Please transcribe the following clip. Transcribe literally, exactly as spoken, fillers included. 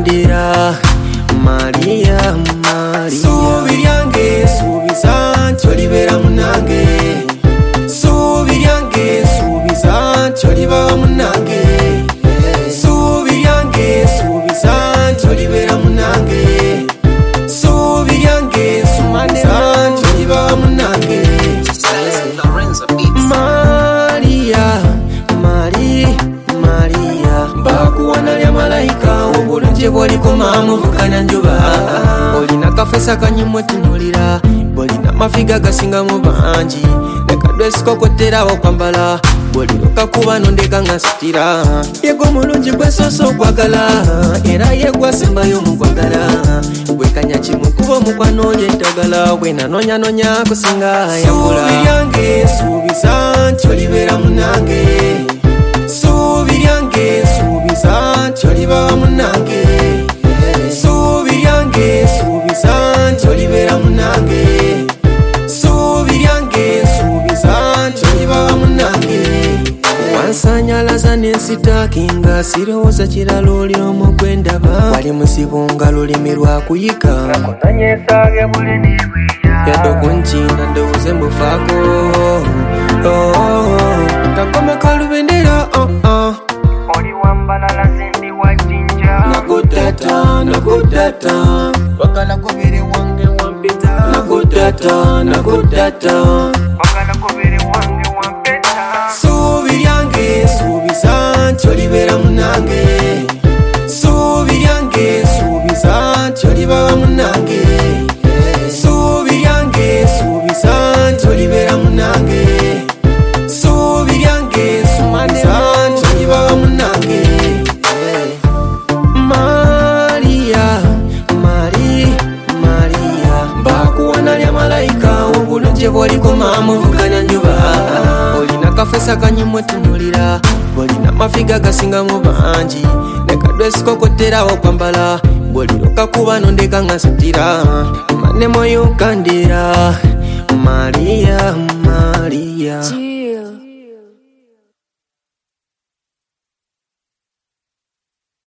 yukandira Maria, Maria. Subi yange, subi santi olibera munange. Subi yange, subi santi oliba munange. Subi yange, subi santi olibera munange. Subi yange, subi santi oliba munange. Maria, Maria, Maria. Bakuwana lya malaika obulungi bw'olikoma muvukana njuba. Olina kafesa kanyimwe tunulira, bolina mafiga gasinga mu bangi. Nekadwesi kokoterawo kwambala, bwoliruka kuba nondeka nga sitira. Yego mulungi gwe soso okwagala, era yegwasembayo mu kwagala. Gwe kanya kimu kuba omukwano olya eddagala, bwe nanonyanonya kusinga yambula. Subi yange, subi santi olibera munange. Subi yange, subi santi oliba munange. Subi yange, subi santi olibera munange. Subi yange, subi santi oliba munange. Wansanyalaza n'ensitakinga sirowooza kirala oli omu gwe ndaba. Wali musibunga lulimi lwa kuyika, yadde okunkinda ndowooze mbufaako. Takoma kalubendera oli wambalala zimbi wa jinja. Nakudata, nakudata, wakala kobere wange wampita. Nakudata, nakudata, wakala kobere wange wampeta. subi yange, subi santi olibera munange. Subi yange, subi santi oliba munange. Subi yange, subi santi olibera munange. Subi yange, subi santi oliba munange. Maria, Maria, Maria. Bakuwana lya malaika obulungi bw'olikoma muvukana njuba. Olina kafesa kanyimwe tunulira, bolina mafiga gasinga mu bangi. Nekadwesi kokoterawo kwambala, bwoliruka kuba nondeka nga sitira. Manemo yukandira Maria, Maria. Chill.